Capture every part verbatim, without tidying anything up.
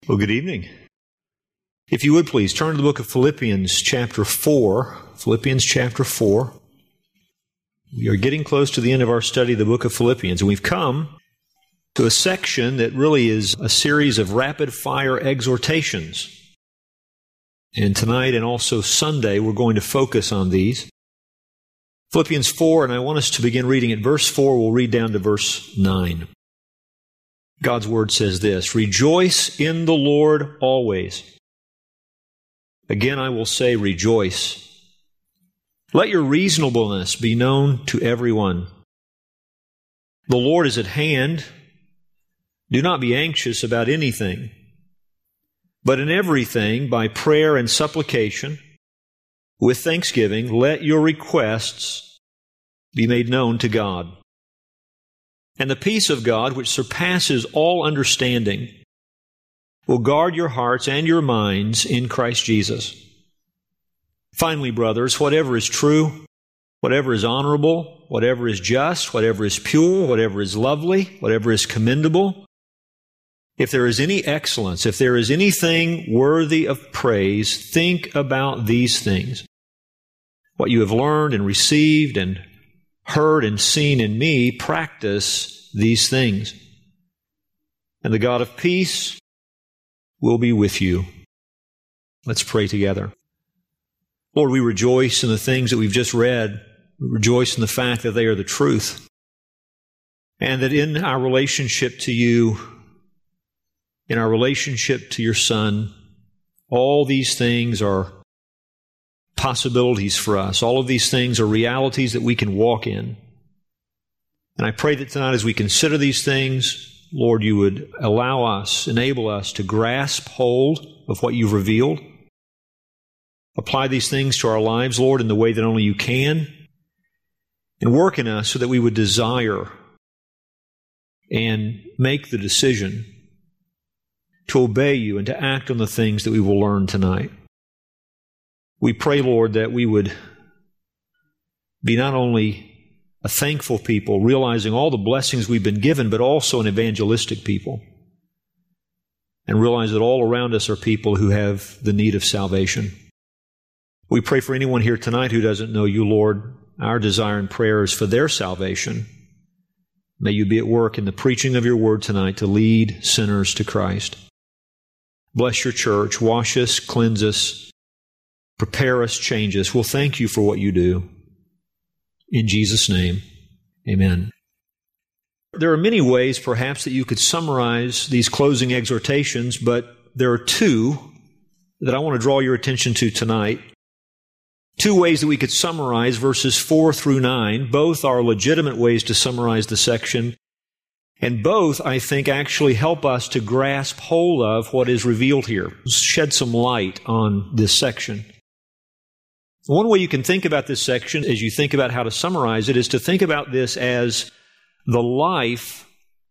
Well, good evening. If you would please turn to the book of Philippians chapter four. Philippians chapter four. We are getting close to the end of our study of the book of Philippians, and we've come to a section that really is a series of rapid-fire exhortations. And tonight and also Sunday, we're going to focus on these. Philippians four, and I want us to begin reading at verse four. We'll read down to verse nine. God's Word says this, "Rejoice in the Lord always. Again, I will say, rejoice. Let your reasonableness be known to everyone. The Lord is at hand. Do not be anxious about anything, but in everything, by prayer and supplication, with thanksgiving, let your requests be made known to God. And the peace of God, which surpasses all understanding, will guard your hearts and your minds in Christ Jesus. Finally, brothers, whatever is true, whatever is honorable, whatever is just, whatever is pure, whatever is lovely, whatever is commendable, if there is any excellence, if there is anything worthy of praise, think about these things. What you have learned and received and heard and seen in me, practice these things. And the God of peace will be with you." Let's pray together. Lord, we rejoice in the things that we've just read. We rejoice in the fact that they are the truth. And that in our relationship to you, in our relationship to your Son, all these things are possibilities for us. All of these things are realities that we can walk in. And I pray that tonight as we consider these things, Lord, you would allow us, enable us to grasp hold of what you've revealed. Apply these things to our lives, Lord, in the way that only you can. And work in us so that we would desire and make the decision to obey you and to act on the things that we will learn tonight. We pray, Lord, that we would be not only a thankful people, realizing all the blessings we've been given, but also an evangelistic people. And realize that all around us are people who have the need of salvation. We pray for anyone here tonight who doesn't know you, Lord. Our desire and prayer is for their salvation. May you be at work in the preaching of your word tonight to lead sinners to Christ. Bless your church. Wash us, cleanse us, prepare us, change us. We'll thank you for what you do. In Jesus' name, amen. There are many ways, perhaps, that you could summarize these closing exhortations, but there are two that I want to draw your attention to tonight. Two ways that we could summarize verses four through nine. Both are legitimate ways to summarize the section, and both, I think, actually help us to grasp hold of what is revealed here. Shed some light on this section. One way you can think about this section, as you think about how to summarize it, is to think about this as the life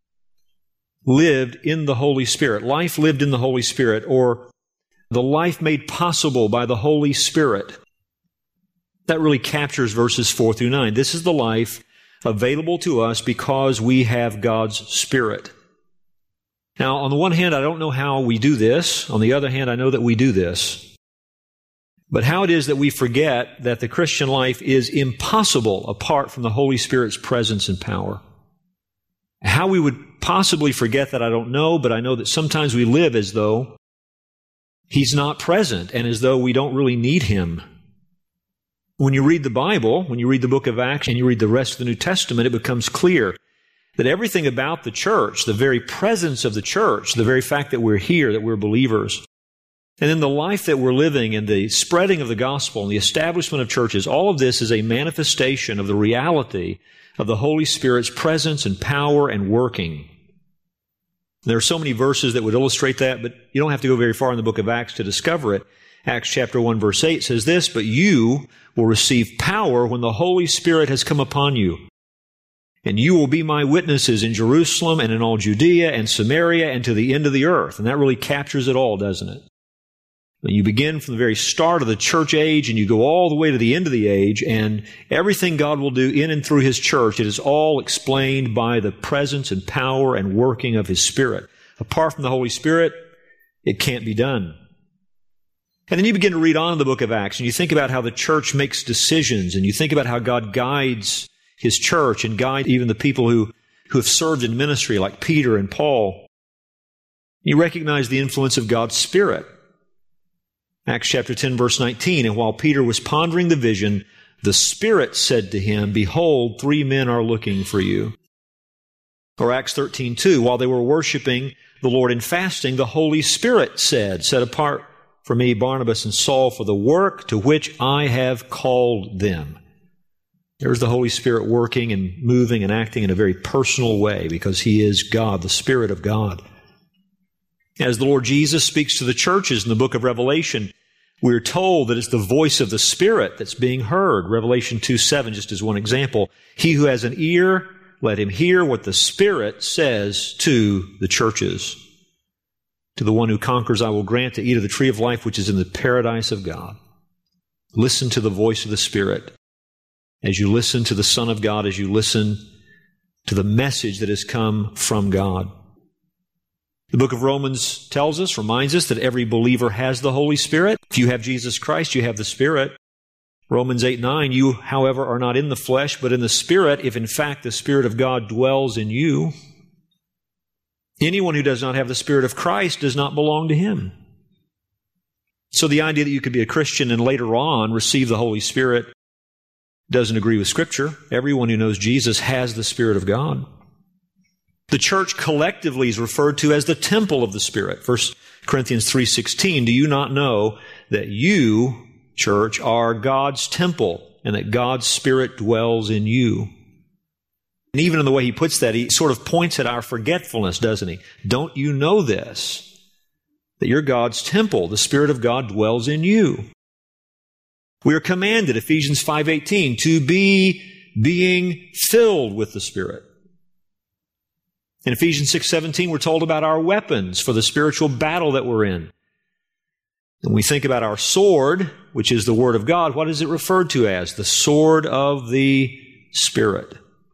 lived in the Holy Spirit. Life lived in the Holy Spirit, or the life made possible by the Holy Spirit. That really captures verses four through nine. This is the life available to us because we have God's Spirit. Now, on the one hand, I don't know how we do this. On the other hand, I know that we do this. But how it is that we forget that the Christian life is impossible apart from the Holy Spirit's presence and power. How we would possibly forget that, I don't know, but I know that sometimes we live as though He's not present and as though we don't really need Him. When you read the Bible, when you read the book of Acts and you read the rest of the New Testament, it becomes clear that everything about the church, the very presence of the church, the very fact that we're here, that we're believers, and then the life that we're living and the spreading of the gospel and the establishment of churches, all of this is a manifestation of the reality of the Holy Spirit's presence and power and working. There are so many verses that would illustrate that, but you don't have to go very far in the book of Acts to discover it. Acts chapter one verse eight says this, "But you will receive power when the Holy Spirit has come upon you. And you will be my witnesses in Jerusalem and in all Judea and Samaria and to the end of the earth." And that really captures it all, doesn't it? When you begin from the very start of the church age and you go all the way to the end of the age, and everything God will do in and through His church, it is all explained by the presence and power and working of His Spirit. Apart from the Holy Spirit, It can't be done. And then you begin to read on in the book of Acts, and you think about how the church makes decisions, and you think about how God guides His church and guides even the people who, who have served in ministry, like Peter and Paul. You recognize the influence of God's Spirit. Acts chapter ten, verse nineteen, and while Peter was pondering the vision, the Spirit said to him, "Behold, three men are looking for you." Or Acts thirteen, two, while they were worshiping the Lord and fasting, the Holy Spirit said, "Set apart for me Barnabas and Saul for the work to which I have called them." There's the Holy Spirit working and moving and acting in a very personal way because He is God, the Spirit of God. As the Lord Jesus speaks to the churches in the book of Revelation, we're told that it's the voice of the Spirit that's being heard. Revelation two seven, just as one example. He who has an ear, let him hear what the Spirit says to the churches. To the one who conquers, I will grant to eat of the tree of life, which is in the paradise of God. Listen to the voice of the Spirit. As you listen to the Son of God, as you listen to the message that has come from God. The book of Romans tells us, reminds us that every believer has the Holy Spirit. If you have Jesus Christ, you have the Spirit. Romans eight nine, you, however, are not in the flesh, but in the Spirit, if in fact the Spirit of God dwells in you. Anyone who does not have the Spirit of Christ does not belong to Him. So the idea that you could be a Christian and later on receive the Holy Spirit doesn't agree with Scripture. Everyone who knows Jesus has the Spirit of God. The church collectively is referred to as the temple of the Spirit. First Corinthians three sixteen, do you not know that you, church, are God's temple and that God's Spirit dwells in you? And even in the way he puts that, he sort of points at our forgetfulness, doesn't he? Don't you know this? That you're God's temple. The Spirit of God dwells in you. We are commanded, Ephesians five eighteen, to be being filled with the Spirit. In Ephesians six seventeen, we're told about our weapons for the spiritual battle that we're in. When we think about our sword, which is the Word of God, what is it referred to as? The sword of the Spirit.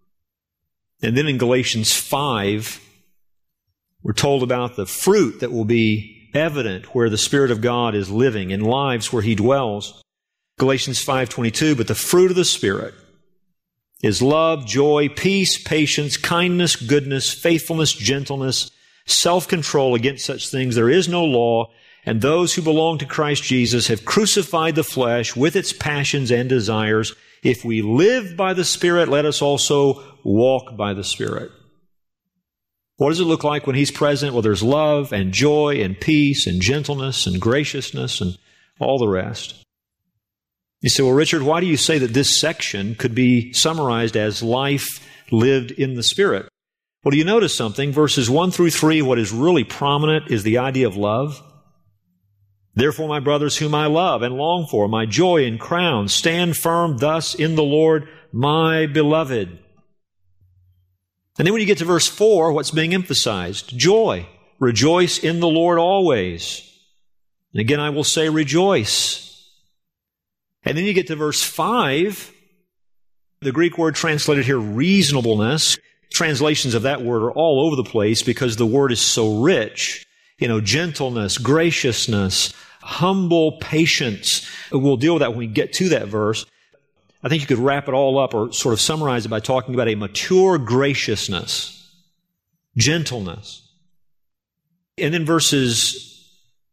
And then in Galatians five, we're told about the fruit that will be evident where the Spirit of God is living, in lives where He dwells. Galatians five twenty-two, but the fruit of the Spirit is love, joy, peace, patience, kindness, goodness, faithfulness, gentleness, self-control. Against such things there is no law, and those who belong to Christ Jesus have crucified the flesh with its passions and desires. If we live by the Spirit, let us also walk by the Spirit. What does it look like when He's present? Well, there's love and joy and peace and gentleness and graciousness and all the rest. You say, well, Richard, why do you say that this section could be summarized as life lived in the Spirit? Well, do you notice something? Verses one through three, what is really prominent is the idea of love. Therefore, my brothers, whom I love and long for, my joy and crown, stand firm thus in the Lord, my beloved. And then when you get to verse four, what's being emphasized? Joy. Rejoice in the Lord always. And again, I will say rejoice. And then you get to verse five, the Greek word translated here, reasonableness. Translations of that word are all over the place because the word is so rich. You know, gentleness, graciousness, humble patience. We'll deal with that when we get to that verse. I think you could wrap it all up or sort of summarize it by talking about a mature graciousness, gentleness. And then verses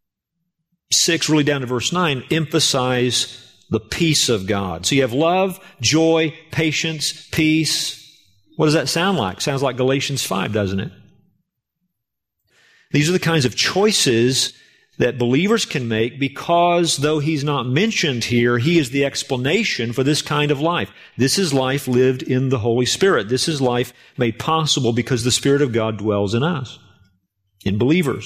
six, really down to verse nine, emphasize the peace of God. So you have love, joy, patience, peace. What does that sound like? Sounds like Galatians five, doesn't it? These are the kinds of choices that believers can make because, though He's not mentioned here, He is the explanation for this kind of life. This is life lived in the Holy Spirit. This is life made possible because the Spirit of God dwells in us, in believers.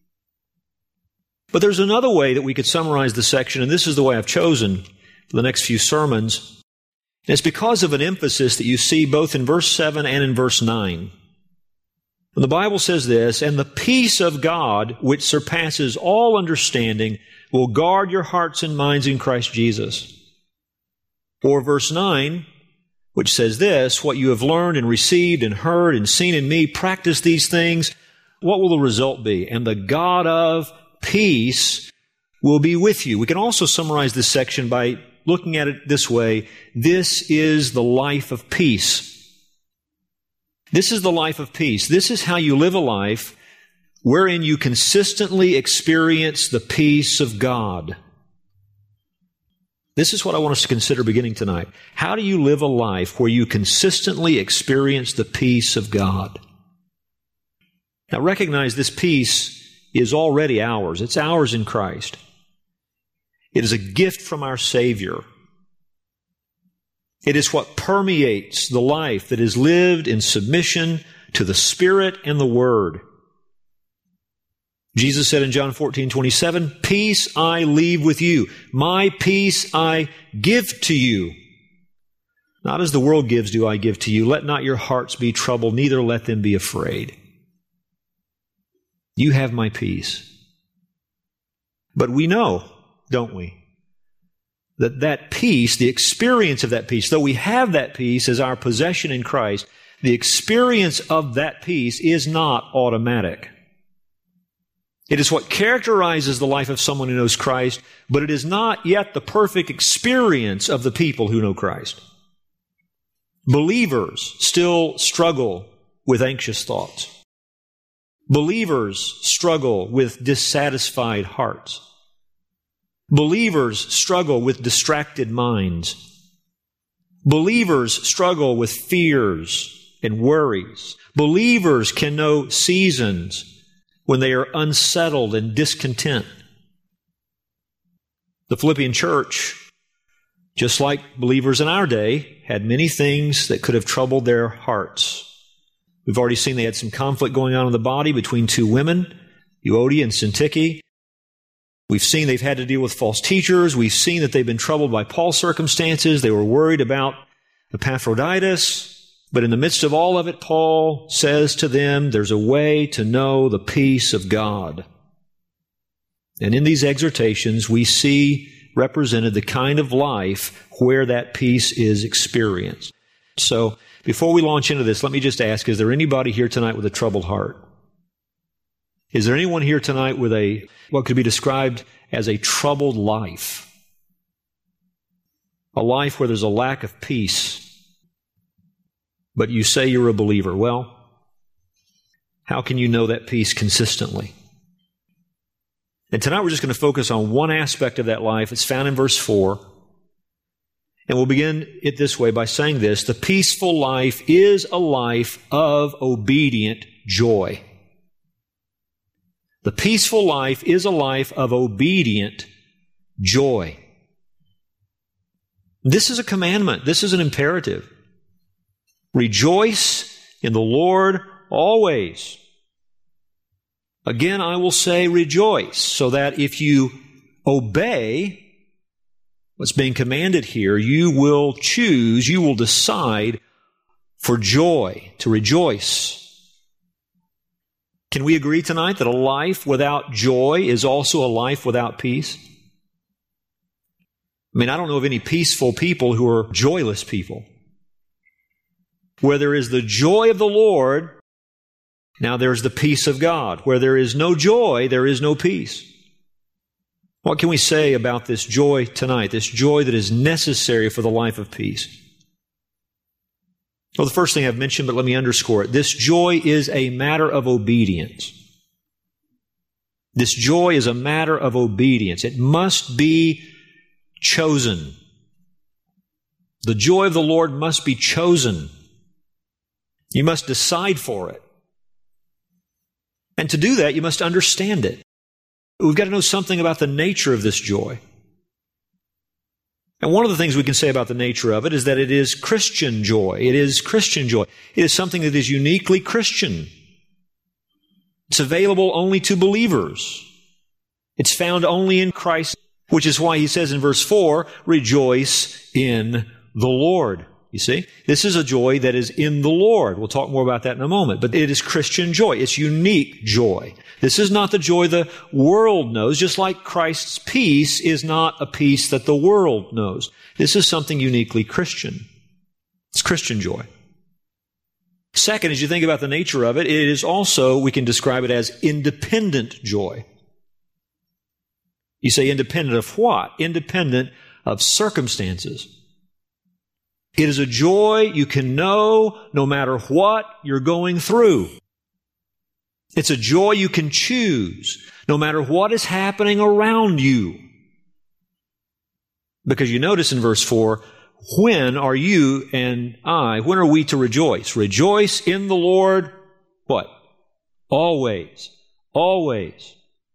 But there's another way that we could summarize the section, and this is the way I've chosen for the next few sermons. And it's because of an emphasis that you see both in verse seven and in verse nine. When the Bible says this, and the peace of God, which surpasses all understanding, will guard your hearts and minds in Christ Jesus. Or verse nine, which says this, what you have learned and received and heard and seen in me, practice these things. What will the result be? And the God of peace will be with you. We can also summarize this section by looking at it this way. This is the life of peace. This is the life of peace. This is how you live a life wherein you consistently experience the peace of God. This is what I want us to consider beginning tonight. How do you live a life where you consistently experience the peace of God? Now recognize this peace is already ours. It's ours in Christ. It is a gift from our Savior. It is what permeates the life that is lived in submission to the Spirit and the Word. Jesus said in John fourteen twenty-seven, "Peace I leave with you. My peace I give to you. Not as the world gives do I give to you. Let not your hearts be troubled, neither let them be afraid." You have my peace. But we know, don't we, that that peace, the experience of that peace, though we have that peace as our possession in Christ, the experience of that peace is not automatic. It is what characterizes the life of someone who knows Christ, but it is not yet the perfect experience of the people who know Christ. Believers still struggle with anxious thoughts. Believers struggle with dissatisfied hearts. Believers struggle with distracted minds. Believers struggle with fears and worries. Believers can know seasons when they are unsettled and discontent. The Philippian church, just like believers in our day, had many things that could have troubled their hearts. We've already seen they had some conflict going on in the body between two women, Euodia and Syntyche. We've seen they've had to deal with false teachers. We've seen that they've been troubled by Paul's circumstances. They were worried about Epaphroditus. But in the midst of all of it, Paul says to them, there's a way to know the peace of God. And in these exhortations, we see represented the kind of life where that peace is experienced. So, before we launch into this, let me just ask, is there anybody here tonight with a troubled heart? Is there anyone here tonight with a, what could be described as a troubled life? A life where there's a lack of peace. But you say you're a believer. Well, how can you know that peace consistently? And tonight we're just going to focus on one aspect of that life. It's found in verse four. And we'll begin it this way by saying this: the peaceful life is a life of obedient joy. The peaceful life is a life of obedient joy. This is a commandment. This is an imperative. Rejoice in the Lord always. Again, I will say rejoice, so that if you obey what's being commanded here, you will choose, you will decide for joy, to rejoice. Can we agree tonight that a life without joy is also a life without peace? I mean, I don't know of any peaceful people who are joyless people. Where there is the joy of the Lord, now there's the peace of God. Where there is no joy, there is no peace. What can we say about this joy tonight, this joy that is necessary for the life of peace? Well, the first thing I've mentioned, but let me underscore it. This joy is a matter of obedience. This joy is a matter of obedience. It must be chosen. The joy of the Lord must be chosen. You must decide for it. And to do that, you must understand it. We've got to know something about the nature of this joy. And one of the things we can say about the nature of it is that it is Christian joy. It is Christian joy. It is something that is uniquely Christian. It's available only to believers. It's found only in Christ, which is why he says in verse four, rejoice in the Lord. You see, this is a joy that is in the Lord. We'll talk more about that in a moment. But it is Christian joy. It's unique joy. This is not the joy the world knows, just like Christ's peace is not a peace that the world knows. This is something uniquely Christian. It's Christian joy. Second, as you think about the nature of it, it is also, we can describe it as independent joy. You say independent of what? Independent of circumstances. It is a joy you can know no matter what you're going through. It's a joy you can choose no matter what is happening around you. Because you notice in verse four, when are you and I, when are we to rejoice? Rejoice in the Lord, what? Always. Always.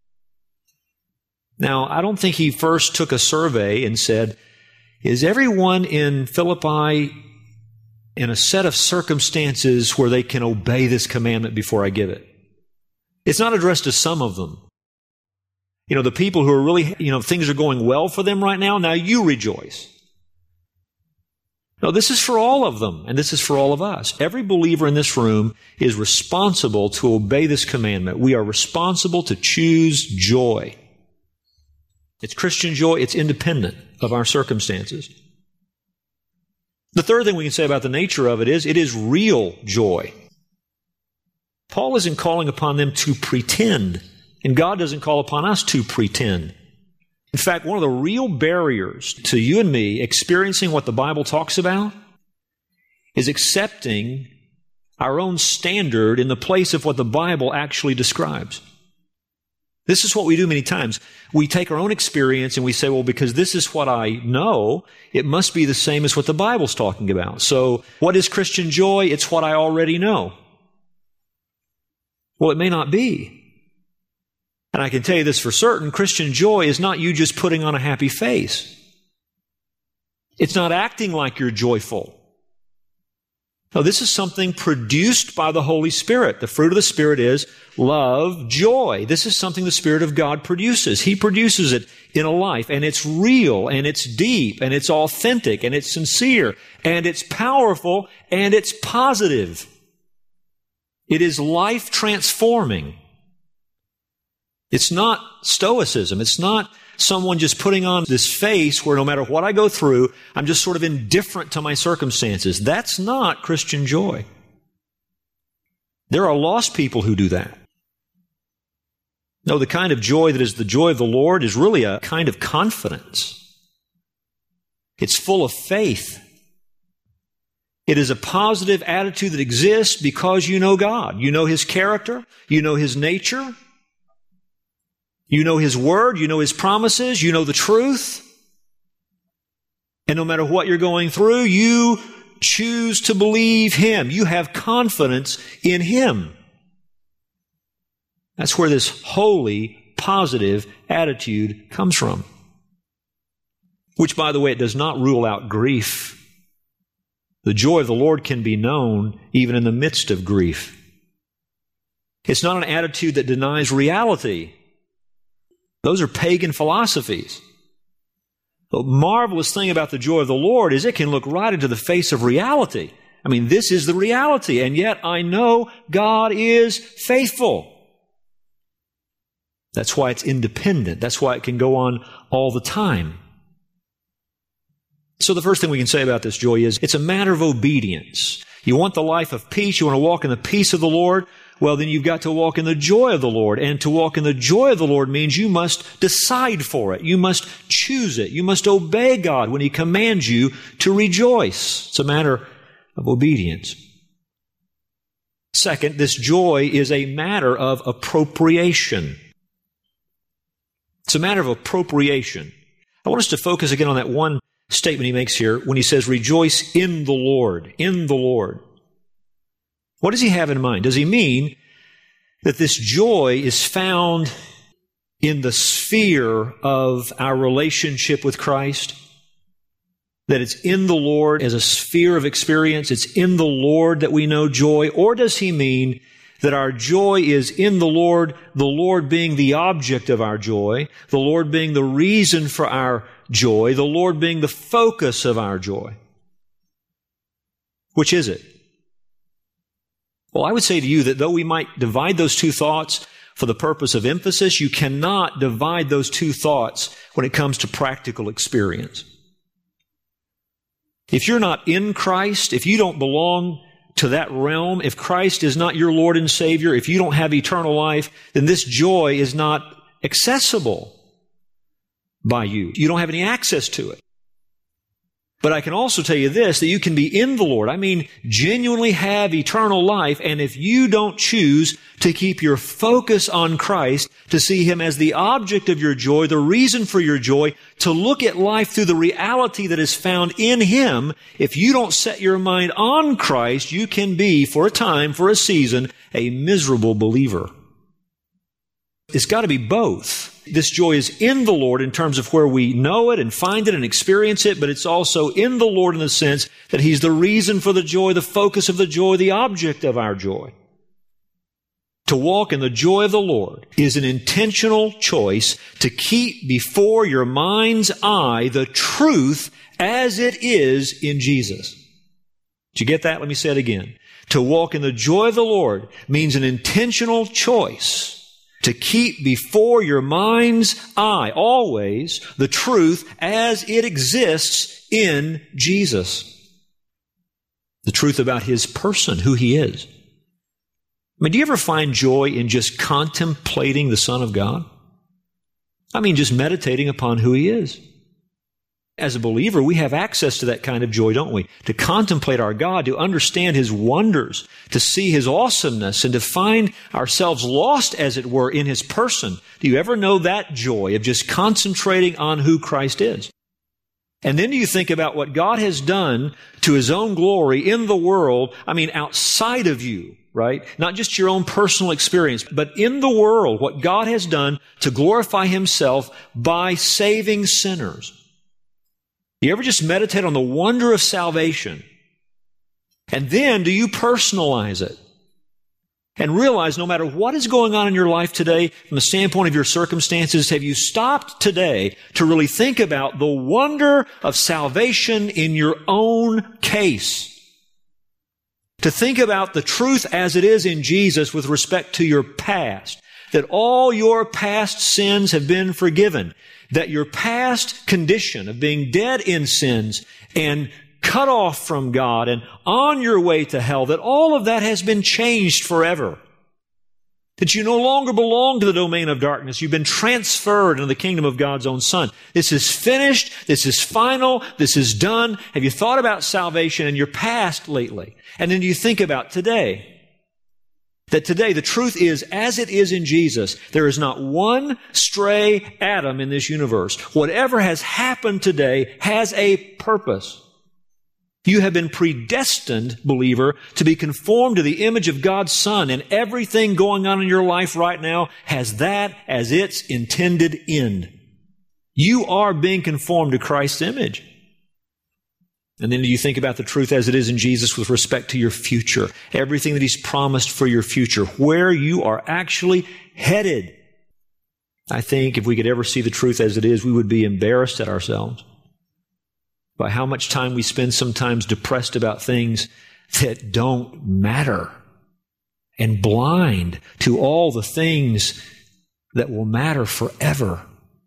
Now, I don't think he first took a survey and said, is everyone in Philippi in a set of circumstances where they can obey this commandment before I give it? It's not addressed to some of them. You know, the people who are really, you know, things are going well for them right now, now you rejoice. No, this is for all of them, and this is for all of us. Every believer in this room is responsible to obey this commandment. We are responsible to choose joy. It's Christian joy. It's independent of our circumstances. The third thing we can say about the nature of it is, it is real joy. Paul isn't calling upon them to pretend, and God doesn't call upon us to pretend. In fact, one of the real barriers to you and me experiencing what the Bible talks about is accepting our own standard in the place of what the Bible actually describes. This is what we do many times. We take our own experience and we say, well, because this is what I know, it must be the same as what the Bible's talking about. So what is Christian joy? It's what I already know. Well, it may not be. And I can tell you this for certain, Christian joy is not you just putting on a happy face. It's not acting like you're joyful. No, this is something produced by the Holy Spirit. The fruit of the Spirit is love, joy. This is something the Spirit of God produces. He produces it in a life, and it's real, and it's deep, and it's authentic, and it's sincere, and it's powerful, and it's positive. It is life transforming. It's not stoicism. It's not someone just putting on this face where no matter what I go through, I'm just sort of indifferent to my circumstances. That's not Christian joy. There are lost people who do that. No, the kind of joy that is the joy of the Lord is really a kind of confidence. It's full of faith. It is a positive attitude that exists because you know God. You know His character. You know His nature. You know His Word, you know His promises, you know the truth. And no matter what you're going through, you choose to believe Him. You have confidence in Him. That's where this holy, positive attitude comes from. Which, by the way, it does not rule out grief. The joy of the Lord can be known even in the midst of grief. It's not an attitude that denies reality. Those are pagan philosophies. The marvelous thing about the joy of the Lord is it can look right into the face of reality. I mean, this is the reality, and yet I know God is faithful. That's why it's independent. That's why it can go on all the time. So the first thing we can say about this joy is it's a matter of obedience. You want the life of peace, you want to walk in the peace of the Lord, well, then you've got to walk in the joy of the Lord. And to walk in the joy of the Lord means you must decide for it. You must choose it. You must obey God when He commands you to rejoice. It's a matter of obedience. Second, this joy is a matter of appropriation. It's a matter of appropriation. I want us to focus again on that one statement he makes here when he says, rejoice in the Lord, in the Lord. What does he have in mind? Does he mean that this joy is found in the sphere of our relationship with Christ? That it's in the Lord as a sphere of experience? It's in the Lord that we know joy? Or does he mean that our joy is in the Lord, the Lord being the object of our joy, the Lord being the reason for our joy, the Lord being the focus of our joy? Which is it? Well, I would say to you that though we might divide those two thoughts for the purpose of emphasis, you cannot divide those two thoughts when it comes to practical experience. If you're not in Christ, if you don't belong to that realm, if Christ is not your Lord and Savior, if you don't have eternal life, then this joy is not accessible. by you. You don't have any access to it. But I can also tell you this, that you can be in the Lord. I mean, genuinely have eternal life. And if you don't choose to keep your focus on Christ, to see Him as the object of your joy, the reason for your joy, to look at life through the reality that is found in Him, if you don't set your mind on Christ, you can be, for a time, for a season, a miserable believer. It's got to be both. This joy is in the Lord in terms of where we know it and find it and experience it, but it's also in the Lord in the sense that He's the reason for the joy, the focus of the joy, the object of our joy. To walk in the joy of the Lord is an intentional choice to keep before your mind's eye the truth as it is in Jesus. Did you get that? Let me say it again. To walk in the joy of the Lord means an intentional choice to keep before your mind's eye always the truth as it exists in Jesus. The truth about His person, who He is. I mean, do you ever find joy in just contemplating the Son of God? I mean, just meditating upon who He is. As a believer, we have access to that kind of joy, don't we? To contemplate our God, to understand His wonders, to see His awesomeness, and to find ourselves lost, as it were, in His person. Do you ever know that joy of just concentrating on who Christ is? And then do you think about what God has done to His own glory in the world, I mean, outside of you, right? Not just your own personal experience, but in the world, what God has done to glorify Himself by saving sinners. You ever just meditate on the wonder of salvation? And then do you personalize it? And realize no matter what is going on in your life today, from the standpoint of your circumstances, have you stopped today to really think about the wonder of salvation in your own case? To think about the truth as it is in Jesus with respect to your past. That all your past sins have been forgiven. That your past condition of being dead in sins and cut off from God and on your way to hell, that all of that has been changed forever. That you no longer belong to the domain of darkness. You've been transferred into the kingdom of God's own Son. This is finished. This is final. This is done. Have you thought about salvation in your past lately? And then you think about today. That today the truth is, as it is in Jesus, there is not one stray atom in this universe. Whatever has happened today has a purpose. You have been predestined, believer, to be conformed to the image of God's Son, and everything going on in your life right now has that as its intended end. You are being conformed to Christ's image. And then do you think about the truth as it is in Jesus with respect to your future? Everything that He's promised for your future, where you are actually headed. I think if we could ever see the truth as it is, we would be embarrassed at ourselves by how much time we spend sometimes depressed about things that don't matter and blind to all the things that will matter forever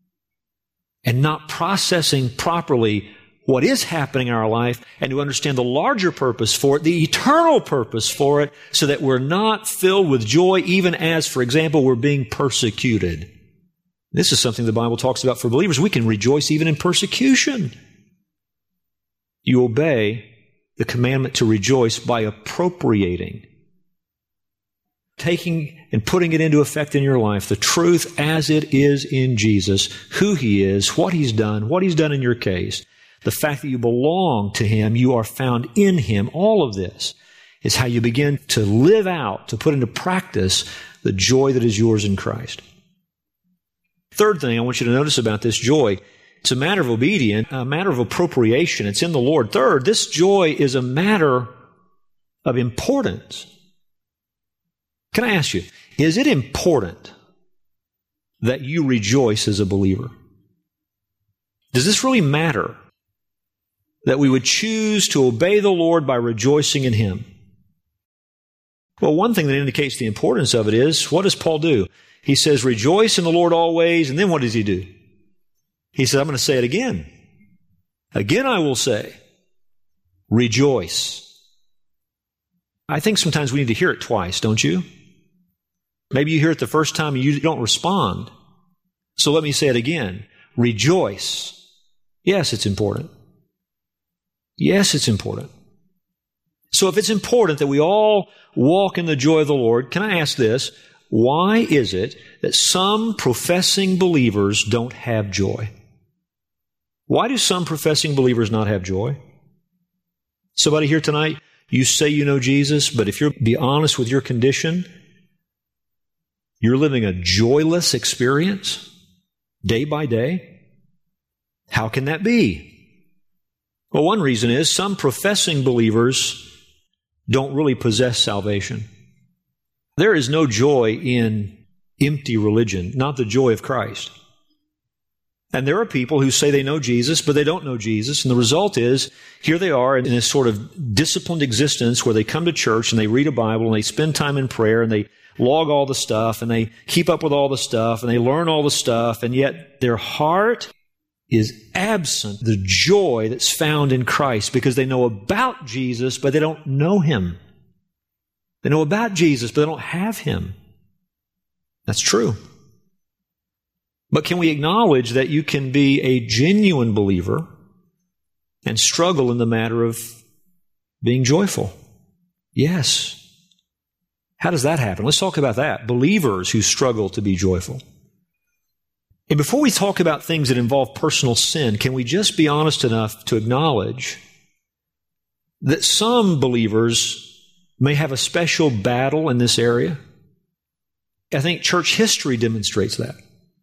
and not processing properly what is happening in our life, and to understand the larger purpose for it, the eternal purpose for it, so that we're not filled with joy even as, for example, we're being persecuted. This is something the Bible talks about for believers. We can rejoice even in persecution. You obey the commandment to rejoice by appropriating, taking and putting it into effect in your life, the truth as it is in Jesus, who He is, what He's done, what He's done in your case. The fact that you belong to Him, you are found in Him, all of this is how you begin to live out, to put into practice the joy that is yours in Christ. Third thing I want you to notice about this joy, it's a matter of obedience, a matter of appropriation. It's in the Lord. Third, this joy is a matter of importance. Can I ask you, is it important that you rejoice as a believer? Does this really matter? That we would choose to obey the Lord by rejoicing in Him? Well, one thing that indicates the importance of it is, what does Paul do? He says, rejoice in the Lord always, and then what does he do? He says, I'm going to say it again. Again I will say, rejoice. I think sometimes we need to hear it twice, don't you? Maybe you hear it the first time and you don't respond. So let me say it again. rejoice. Yes, it's important. Yes, it's important. So if it's important that we all walk in the joy of the Lord, can I ask this? Why is it that some professing believers don't have joy? Why do some professing believers not have joy? Somebody here tonight, you say you know Jesus, but if you're be honest with your condition, you're living a joyless experience day by day. How can that be? Well, one reason is some professing believers don't really possess salvation. There is no joy in empty religion, not the joy of Christ. And there are people who say they know Jesus, but they don't know Jesus. And the result is, here they are in this sort of disciplined existence where they come to church and they read a Bible and they spend time in prayer and they log all the stuff and they keep up with all the stuff and they learn all the stuff, and yet their heart is absent the joy that's found in Christ because they know about Jesus, but they don't know Him. They know about Jesus, but they don't have Him. That's true. But can we acknowledge that you can be a genuine believer and struggle in the matter of being joyful? Yes. How does that happen? Let's talk about that. Believers who struggle to be joyful. And before we talk about things that involve personal sin, can we just be honest enough to acknowledge that some believers may have a special battle in this area? I think church history demonstrates that.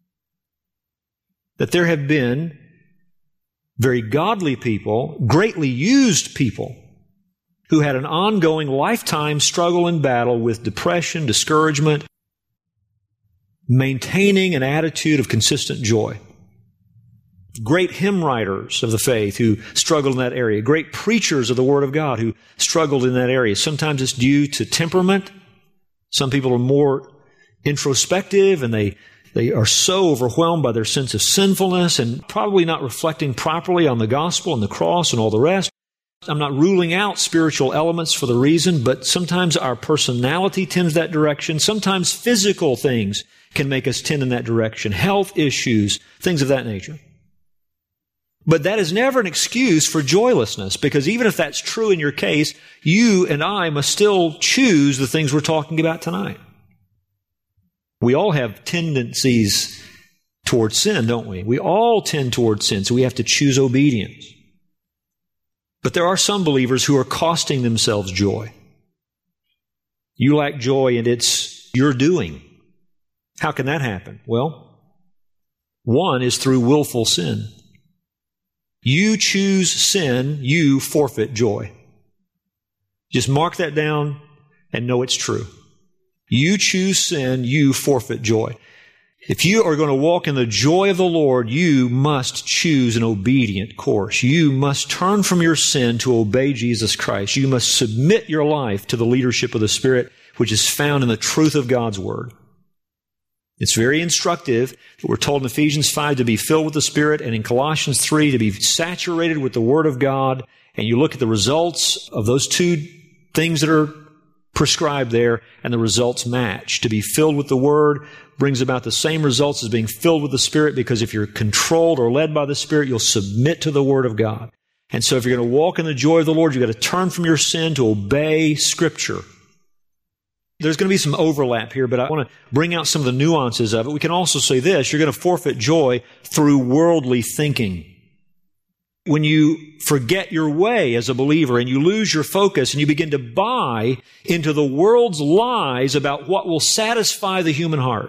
That there have been very godly people, greatly used people, who had an ongoing lifetime struggle and battle with depression, discouragement, maintaining an attitude of consistent joy. Great hymn writers of the faith who struggled in that area. Great preachers of the Word of God who struggled in that area. Sometimes it's due to temperament. Some people are more introspective and they, they are so overwhelmed by their sense of sinfulness and probably not reflecting properly on the gospel and the cross and all the rest. I'm not ruling out spiritual elements for the reason, but sometimes our personality tends that direction. Sometimes physical things can make us tend in that direction. Health issues, things of that nature. But that is never an excuse for joylessness, because even if that's true in your case, you and I must still choose the things we're talking about tonight. We all have tendencies towards sin, don't we? We all tend towards sin, so we have to choose obedience. But there are some believers who are costing themselves joy. You lack joy and it's your doing. How can that happen? Well, one is through willful sin. You choose sin, you forfeit joy. Just mark that down and know it's true. You choose sin, you forfeit joy. If you are going to walk in the joy of the Lord, you must choose an obedient course. You must turn from your sin to obey Jesus Christ. You must submit your life to the leadership of the Spirit, which is found in the truth of God's Word. It's very instructive that we're told in Ephesians five to be filled with the Spirit, and in Colossians three to be saturated with the Word of God. And you look at the results of those two things that are prescribed there, and the results match. To be filled with the Word brings about the same results as being filled with the Spirit, because if you're controlled or led by the Spirit, you'll submit to the Word of God. And so if you're going to walk in the joy of the Lord, you've got to turn from your sin to obey Scripture. There's going to be some overlap here, but I want to bring out some of the nuances of it. We can also say this: you're going to forfeit joy through worldly thinking. When you forget your way as a believer and you lose your focus and you begin to buy into the world's lies about what will satisfy the human heart.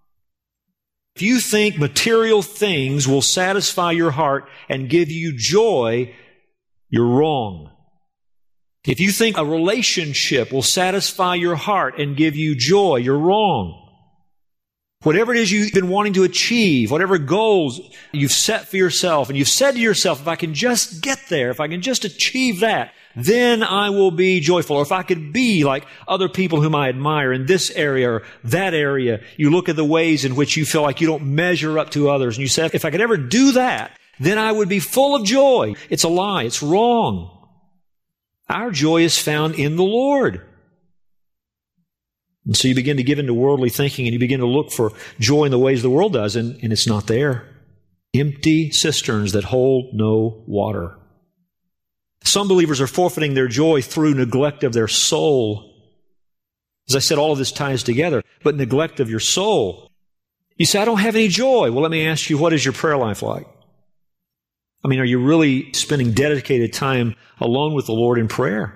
If you think material things will satisfy your heart and give you joy, you're wrong. If you think a relationship will satisfy your heart and give you joy, you're wrong. Whatever it is you've been wanting to achieve, whatever goals you've set for yourself, and you've said to yourself, if I can just get there, if I can just achieve that, then I will be joyful. Or if I could be like other people whom I admire in this area or that area, you look at the ways in which you feel like you don't measure up to others, and you say, if I could ever do that, then I would be full of joy. It's a lie. It's wrong. Our joy is found in the Lord. And so you begin to give into worldly thinking and you begin to look for joy in the ways the world does, and, and it's not there. Empty cisterns that hold no water. Some believers are forfeiting their joy through neglect of their soul. As I said, all of this ties together, but neglect of your soul. You say, I don't have any joy. Well, let me ask you, what is your prayer life like? I mean, are you really spending dedicated time alone with the Lord in prayer?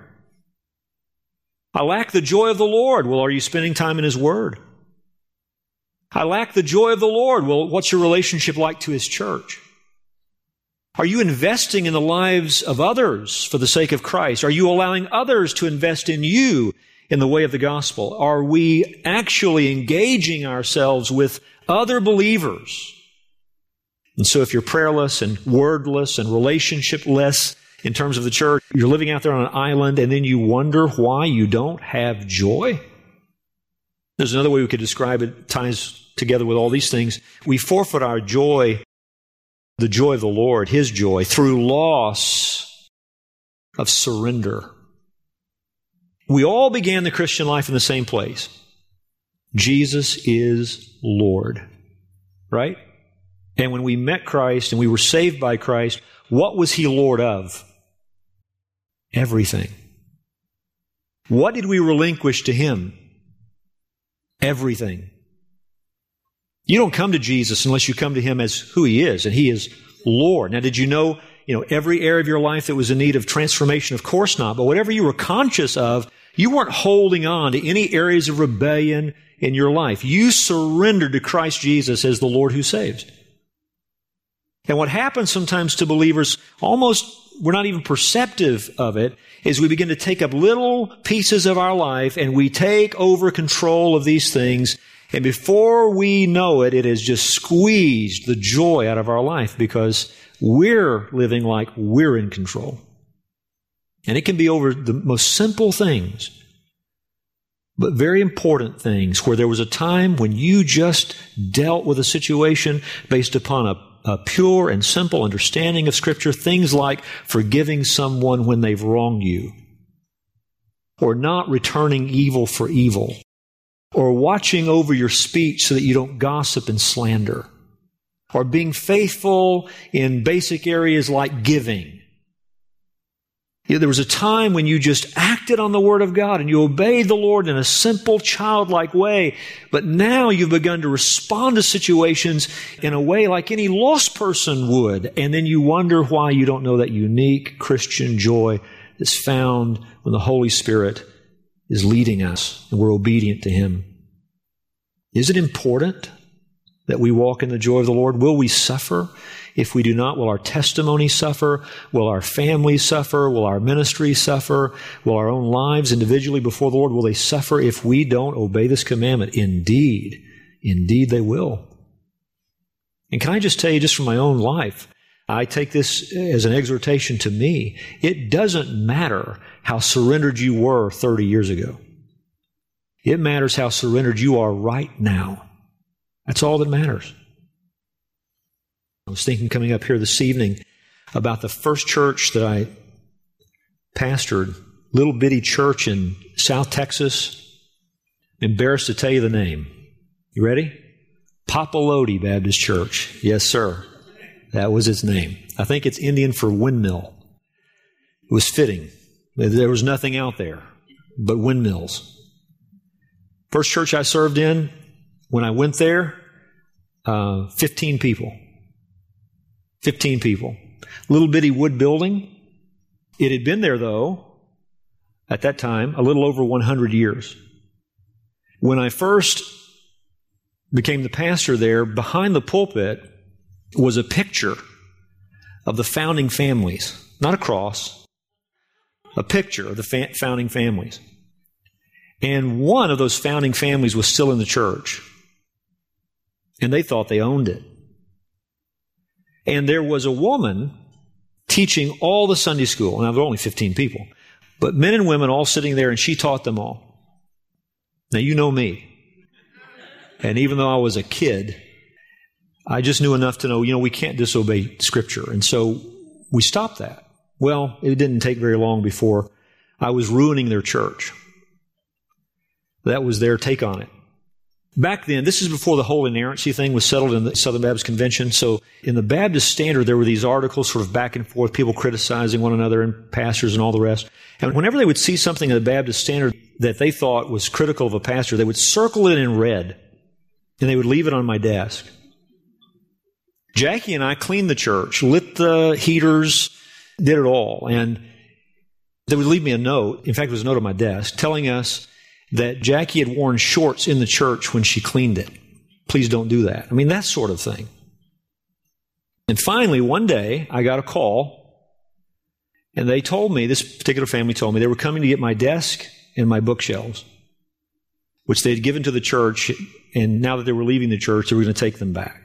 I lack the joy of the Lord. Well, are you spending time in His Word? I lack the joy of the Lord. Well, what's your relationship like to His church? Are you investing in the lives of others for the sake of Christ? Are you allowing others to invest in you in the way of the gospel? Are we actually engaging ourselves with other believers? And so if you're prayerless and wordless and relationshipless in terms of the church, you're living out there on an island and then you wonder why you don't have joy. There's another way we could describe it, it ties together with all these things. We forfeit our joy, the joy of the Lord, His joy, through loss of surrender. We all began the Christian life in the same place. Jesus is Lord, right? And when we met Christ and we were saved by Christ, what was He Lord of? Everything. What did we relinquish to Him? Everything. You don't come to Jesus unless you come to Him as who He is, and He is Lord. Now, did you know, you know, every area of your life that was in need of transformation? Of course not. But whatever you were conscious of, you weren't holding on to any areas of rebellion in your life. You surrendered to Christ Jesus as the Lord who saves. And what happens sometimes to believers, almost we're not even perceptive of it, is we begin to take up little pieces of our life and we take over control of these things. And before we know it, it has just squeezed the joy out of our life because we're living like we're in control. And it can be over the most simple things, but very important things, where there was a time when you just dealt with a situation based upon a A pure and simple understanding of Scripture, things like forgiving someone when they've wronged you, or not returning evil for evil, or watching over your speech so that you don't gossip and slander, or being faithful in basic areas like giving. You know, there was a time when you just acted on the Word of God and you obeyed the Lord in a simple, childlike way. But now you've begun to respond to situations in a way like any lost person would. And then you wonder why you don't know that unique Christian joy that's found when the Holy Spirit is leading us and we're obedient to Him. Is it important that we walk in the joy of the Lord? Will we suffer? If we do not, will our testimony suffer? Will our families suffer? Will our ministry suffer? Will our own lives individually before the Lord, will they suffer if we don't obey this commandment? Indeed, indeed they will. And can I just tell you, just from my own life, I take this as an exhortation to me. It doesn't matter how surrendered you were thirty years ago. It matters how surrendered you are right now. That's all that matters. I was thinking coming up here this evening about the first church that I pastored, little bitty church in South Texas. I'm embarrassed to tell you the name. You ready? Papalote Baptist Church. Yes, sir. That was its name. I think it's Indian for windmill. It was fitting. There was nothing out there but windmills. First church I served in, when I went there, uh, fifteen people. Fifteen people. Little bitty wood building. It had been there, though, at that time, a little over one hundred years. When I first became the pastor there, behind the pulpit was a picture of the founding families. Not a cross. A picture of the fa- founding families. And one of those founding families was still in the church. And they thought they owned it. And there was a woman teaching all the Sunday school. Now, there were only fifteen people. But men and women all sitting there, and she taught them all. Now, you know me. And even though I was a kid, I just knew enough to know, you know, we can't disobey Scripture. And so we stopped that. Well, it didn't take very long before I was ruining their church. That was their take on it. back then, this is before the whole inerrancy thing was settled in the Southern Baptist Convention. So in the Baptist Standard, there were these articles sort of back and forth, people criticizing one another and pastors and all the rest. And whenever they would see something in the Baptist Standard that they thought was critical of a pastor, they would circle it in red and they would leave it on my desk. Jackie and I cleaned the church, lit the heaters, did it all. And they would leave me a note. In fact, it was a note on my desk telling us that Jackie had worn shorts in the church when she cleaned it. Please don't do that. I mean, that sort of thing. And finally, one day, I got a call, and they told me, this particular family told me, they were coming to get my desk and my bookshelves, which they had given to the church, and now that they were leaving the church, they were going to take them back.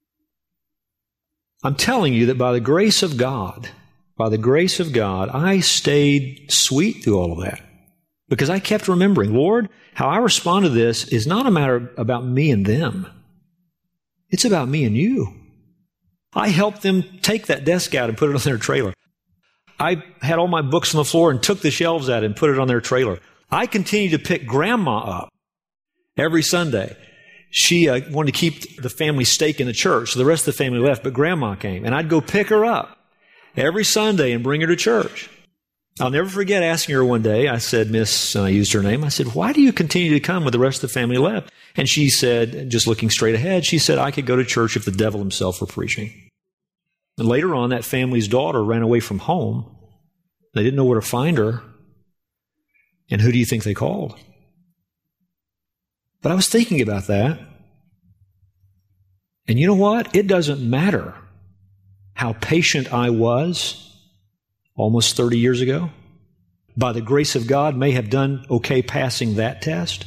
I'm telling you that by the grace of God, by the grace of God, I stayed sweet through all of that. Because I kept remembering, Lord, how I respond to this is not a matter about me and them. It's about me and you. I helped them take that desk out and put it on their trailer. I had all my books on the floor and took the shelves out and put it on their trailer. I continued to pick Grandma up every Sunday. She uh, wanted to keep the family steak in the church, so the rest of the family left, but Grandma came. And I'd go pick her up every Sunday and bring her to church. I'll never forget asking her one day, I said, Miss, and I used her name, I said, why do you continue to come when the rest of the family left? And she said, just looking straight ahead, she said, I could go to church if the devil himself were preaching. And later on, that family's daughter ran away from home. They didn't know where to find her. And who do you think they called? But I was thinking about that. And you know what? It doesn't matter how patient I was almost thirty years ago. By the grace of God, may have done okay passing that test.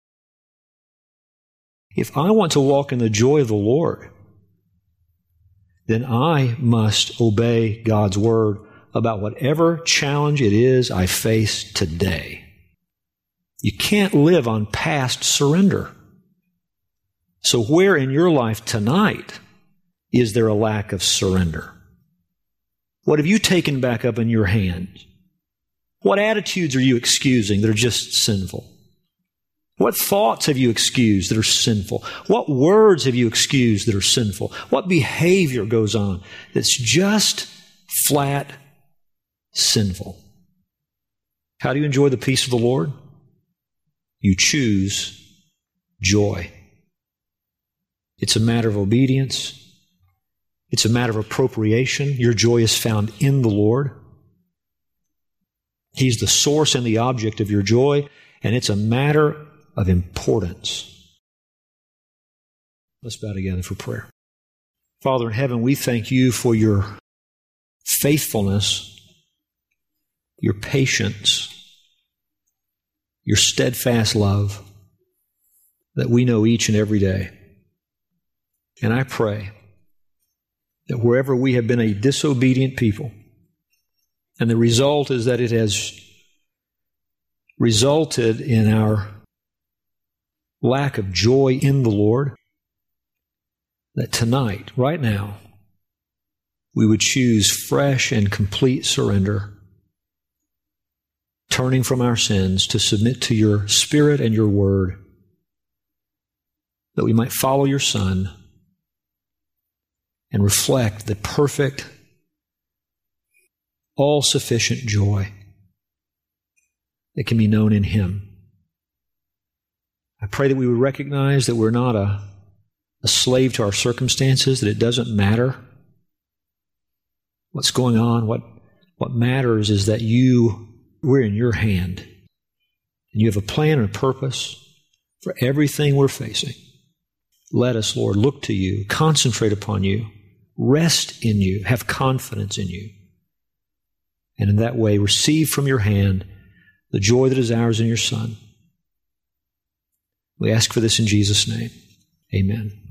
If I want to walk in the joy of the Lord, then I must obey God's word about whatever challenge it is I face today. You can't live on past surrender. So where in your life tonight is there a lack of surrender? What have you taken back up in your hands? What attitudes are you excusing that are just sinful? What thoughts have you excused that are sinful? What words have you excused that are sinful? What behavior goes on that's just flat sinful? How do you enjoy the peace of the Lord? You choose joy. It's a matter of obedience. It's a matter of appropriation. Your joy is found in the Lord. He's the source and the object of your joy, and it's a matter of importance. Let's bow together for prayer. Father in heaven, we thank you for your faithfulness, your patience, your steadfast love that we know each and every day. And I pray that wherever we have been a disobedient people, and the result is that it has resulted in our lack of joy in the Lord, that tonight, right now, we would choose fresh and complete surrender, turning from our sins to submit to your Spirit and your Word, that we might follow your Son and reflect the perfect, all-sufficient joy that can be known in Him. I pray that we would recognize that we're not a, a slave to our circumstances, that it doesn't matter what's going on. What, what matters is that you, we're in your hand, and you have a plan and a purpose for everything we're facing. Let us, Lord, look to you, concentrate upon you, rest in you, have confidence in you, and in that way receive from your hand the joy that is ours in your Son. We ask for this in Jesus' name. Amen.